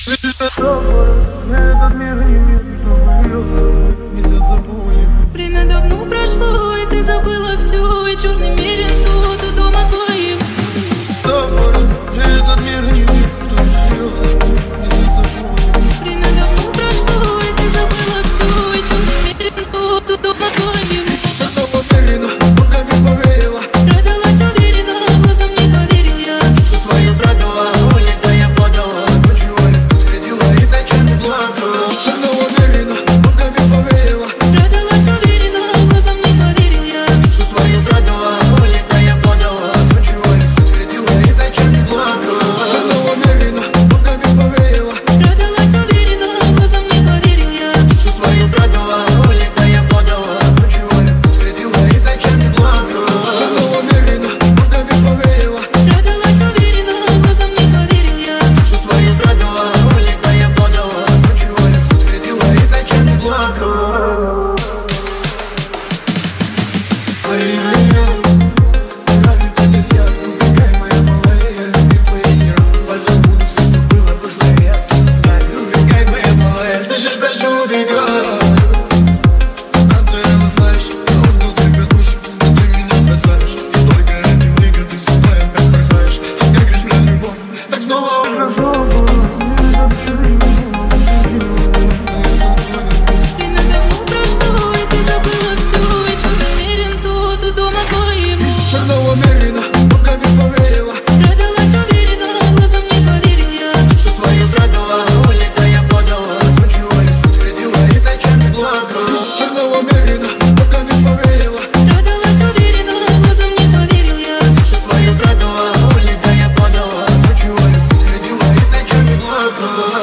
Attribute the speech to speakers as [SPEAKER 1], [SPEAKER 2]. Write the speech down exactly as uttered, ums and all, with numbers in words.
[SPEAKER 1] Время давно прошло, и ты забыла все, и черный мерин тут дома твоим.
[SPEAKER 2] Этот мир не мир, что не забудем.
[SPEAKER 1] Время давно прошло, и ты забыла все, и черный мерин тут дома твоим.
[SPEAKER 2] Что уверена, пока не поверила.
[SPEAKER 1] Продалась уверенно, глазам не поверил я.
[SPEAKER 2] Душу свою продала, улетая подала. Ночью подтвердила и ночами плакала. Что уверена, пока не поверила.
[SPEAKER 1] Продалась уверенно, глазам не поверил я.
[SPEAKER 2] Душу свою продала, улетая подала. Ночью подтвердила и ночами плакала. Что уверена, пока не поверила.
[SPEAKER 1] Продалась уверенно, глазам не поверил я.
[SPEAKER 2] Душу свою продала, улетая подала. Ночью подтвердила и ночами плакала. Что уверена, пока не поверила.
[SPEAKER 1] Продалась уверенно, глазам не поверил я.
[SPEAKER 2] Душу свою продала, улетая подала. Ночью подтвердила и ночами плакала. Ай-яй-яй, ради подойти, убегай, моя малая, я люблю твои мира. Позабуду все, что было прошлое лето. Да, убегай, моя малая, слышишь, даже убегай. Надоело, знаешь, я отдал тебе душу, но ты меня бросаешь. И только ради выгоды ты со мной опять бросаешь. Как говоришь, бля, любовь, так снова
[SPEAKER 1] Время давно прошло, и ты забыла все, и черный мерин тут дома твоим.
[SPEAKER 2] из черного мерина, пока не поверила.
[SPEAKER 1] Продалась уверенно, глазам не поверил я.
[SPEAKER 2] Душу свою продала, улетая подала. Ночью подтвердила и ночами плакала. Из черного мерина, пока не поверила.
[SPEAKER 1] Продалась уверенно, глазам не поверил я.
[SPEAKER 2] Душу свою продала, улетая подала. Ночью подтвердила и ночами плакала.